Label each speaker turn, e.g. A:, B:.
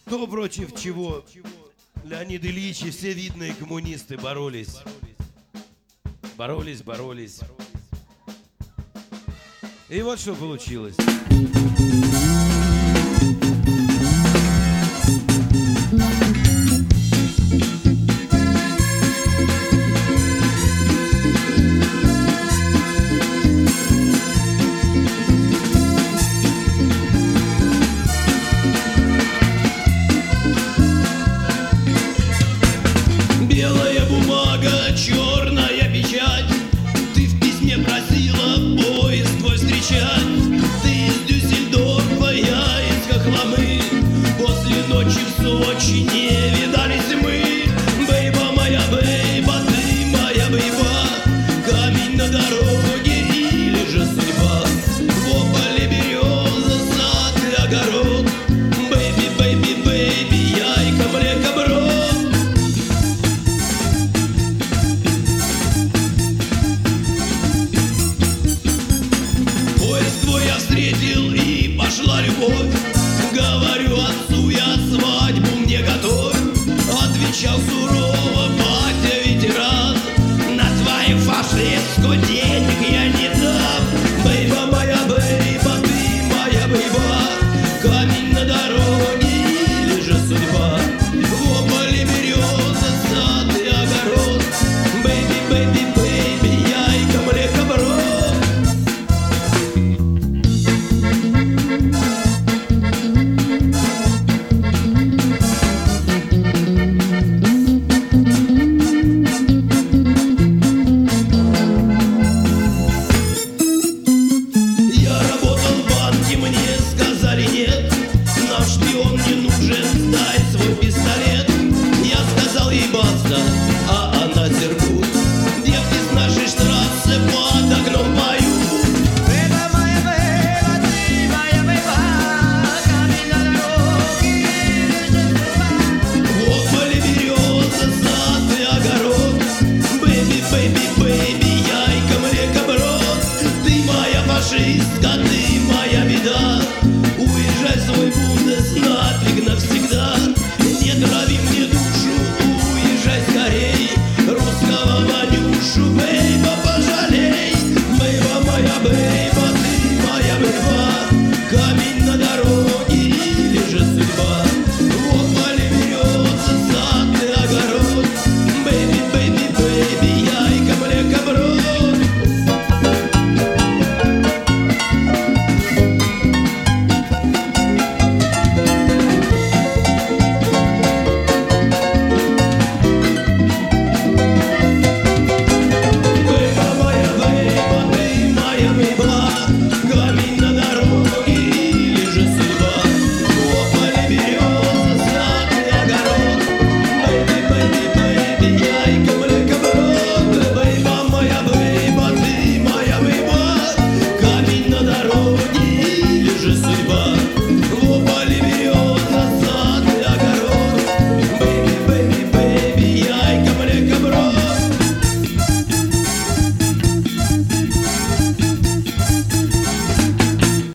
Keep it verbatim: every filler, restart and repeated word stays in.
A: То против чего Леонид Ильич и все видные коммунисты боролись. Боролись, боролись. И вот что получилось.
B: Белая бумага, черная печать. Ты в письме просила поезд твой встречать. Ты из Дюссельдорфа, я из Хохломы. После ночи в Сочи не верю.